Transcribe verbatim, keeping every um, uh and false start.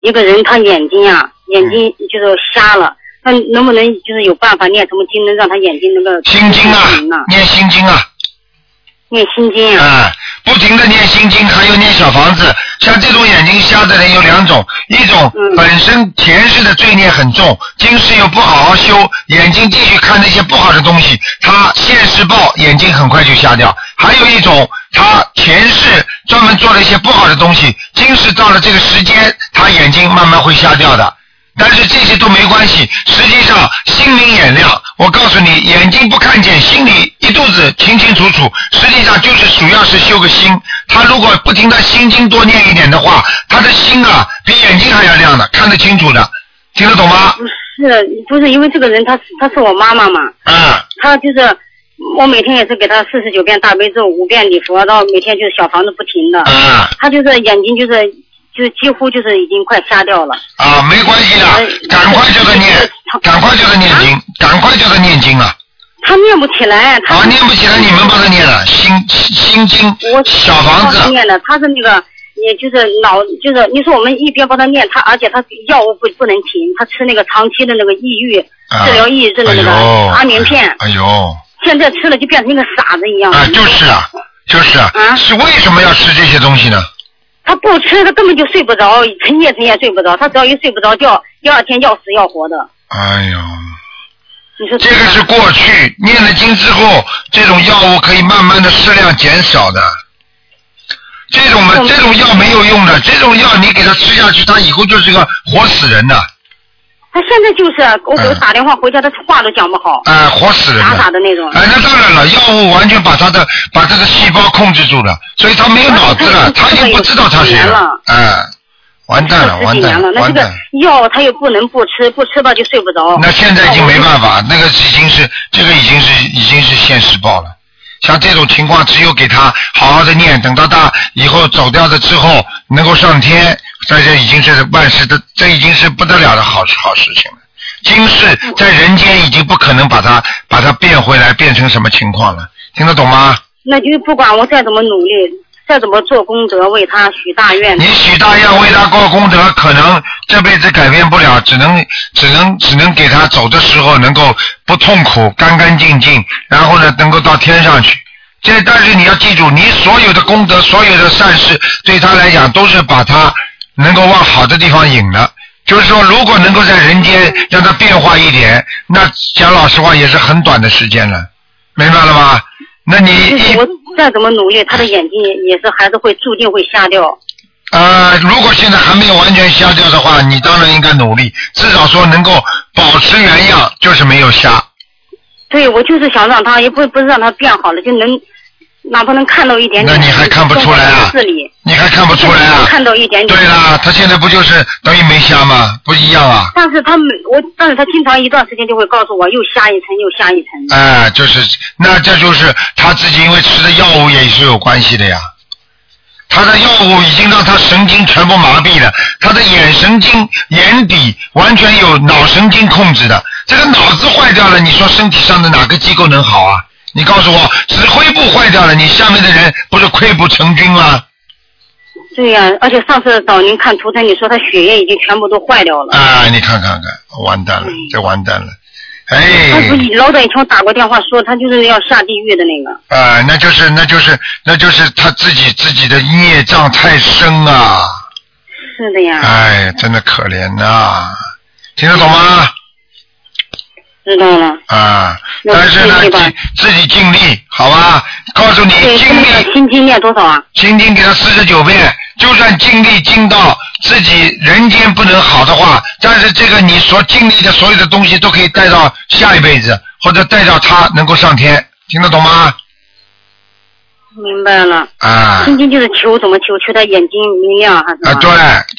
一个人他眼睛啊，眼睛就是瞎了，他能不能就是有办法念什么经，能让他眼睛能够心经啊，念心经啊。 念心经啊。 啊，不停的念心经，还有念小房子。像这种眼睛瞎的人有两种，一种本身前世的罪孽很重，今世又不好好修，眼睛继续看那些不好的东西，他现世报眼睛很快就瞎掉。还有一种，他前世专门做了一些不好的东西，今世到了这个时间，他眼睛慢慢会瞎掉的。但是这些都没关系，实际上心明眼亮，我告诉你，眼睛不看见，心里一肚子清清楚楚，实际上就是主要是修个心。他如果不停的心经多念一点的话，他的心啊比眼睛还要亮的，看得清楚的，听得懂吗？ 不是，不是因为这个人他他是我妈妈嘛， 嗯， 他就是我每天也是给他四十九遍大悲咒，五遍礼佛，然后每天就是小房子不停的， 嗯， 他就是眼睛就是。就几乎就是已经快瞎掉了啊，没关系的，赶快叫他念，赶快叫他念经，赶快叫他念经啊！ 他念不起来，他啊，念不起来，你们帮他念了心心经， 我小房子念的，他是那个，也就是脑，就是你说我们一边帮他念，他而且他药物不不能停，他吃那个长期的那个抑郁、啊、治疗抑郁症的那个安眠片， 哎呦， 现在吃了就变成一个傻子一样。 啊，就是啊，就是啊，啊是为什么要吃这些东西呢？ 他不吃，他根本就睡不着，成夜成夜睡不着。他只要一睡不着觉，第二天要死要活的。 哎呦， 你说这个是过去念了经之后，这种药物可以慢慢的适量减少的。这种嘛，这种药没有用的，这种药你给他吃下去，他以后就是个活死人的。 他现在就是我给我打电话回家，他话都讲不好。 哎、呃，活死人的。 傻傻的那种。 哎，那当然了，药物完全把他的把他的细胞控制住了，所以他没有脑子了，他已经不知道他谁了。哎，完蛋了，完蛋了，完蛋了。 药他又不能不吃，不吃吧就睡不着。 那现在已经没办法，那个已经是这个已经是已经是现实报了。像这种情况，只有给他好好的念，等到他以后走掉了之后，能够上天。这这已经是万事的，这已经是不得了的好好事情了。今世在人间已经不可能把它把它变回来，变成什么情况了？听得懂吗？ 那就不管我再怎么努力，再怎么做功德，为他许大愿。 你许大愿为他做功德，可能这辈子改变不了，只能只能只能给他走的时候能够不痛苦，干干净净，然后呢能够到天上去。这但是你要记住，你所有的功德，所有的善事，对他来讲都是把他能够往好的地方引的，就是说如果能够在人间让它变化一点，那讲老实话也是很短的时间了，明白了吗？那你我再怎么努力，他的眼睛也是还是会注定会瞎掉。 呃，如果现在还没有完全瞎掉的话，你当然应该努力，至少说能够保持原样，就是没有瞎。 对，我就是想让他，也不不是让他变好了，就能哪怕能看到一点点。 那你还看不出来啊？你还看不出来啊？ 看到一点点。 对啦，他现在不就是等于没瞎吗？不一样啊。 但是他每我，但是他经常一段时间就会告诉我，又瞎一层，又瞎一层。 哎，就是那这就是他自己因为吃的药物也是有关系的呀。他的药物已经让他神经全部麻痹了，他的眼神经、眼底完全有脑神经控制的。这个脑子坏掉了，你说身体上的哪个机构能好啊？你告诉我，指挥部坏掉了，你下面的人不是溃不成军吗？ 对呀、啊，而且上次找您看图腾，你说他血液已经全部都坏掉了。 啊，你看看看，完蛋了，这完蛋了。哎， 他不老早以前打过电话说他就是要下地狱的那个。 啊，那就是那就是那就是他自己自己的孽障太深啊。 是的呀。 哎，真的可怜呐、啊，听得懂吗？ 知道了。 啊，但是呢，自己尽力，好吧？告诉你，尽力。 心经念多少啊？ 心经给他四十九遍，就算尽力尽到自己人间不能好的话，但是这个你所经历的所有的东西都可以带到下一辈子，或者带到他能够上天，听得懂吗？ 明白了。 啊。 心经就是求怎么求？求他眼睛明亮还是？ 啊，对。